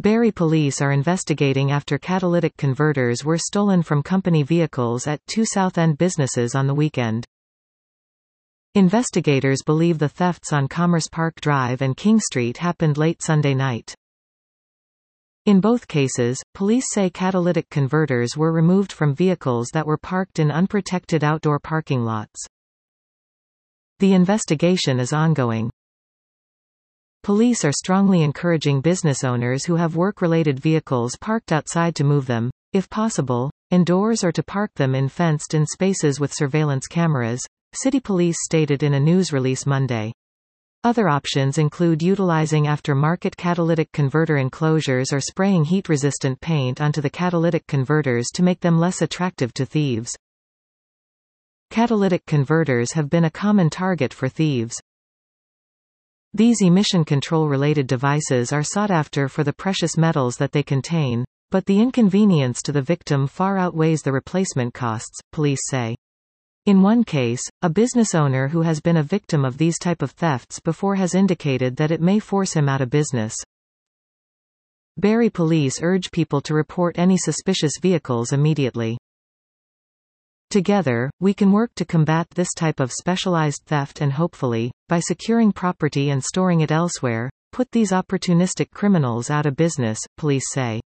Barrie police are investigating after catalytic converters were stolen from company vehicles at two Southend businesses on the weekend. Investigators believe the thefts on Commerce Park Drive and King Street happened late Sunday night. In both cases, police say catalytic converters were removed from vehicles that were parked in unprotected outdoor parking lots. The investigation is ongoing. Police are strongly encouraging business owners who have work-related vehicles parked outside to move them, if possible, indoors or to park them in fenced-in spaces with surveillance cameras, City Police stated in a news release Monday. Other options include utilizing after-market catalytic converter enclosures or spraying heat-resistant paint onto the catalytic converters to make them less attractive to thieves. Catalytic converters have been a common target for thieves. These emission control-related devices are sought after for the precious metals that they contain, but the inconvenience to the victim far outweighs the replacement costs, police say. In one case, a business owner who has been a victim of these type of thefts before has indicated that it may force him out of business. Barrie police urge people to report any suspicious vehicles immediately. Together, we can work to combat this type of specialized theft and hopefully, by securing property and storing it elsewhere, put these opportunistic criminals out of business, police say.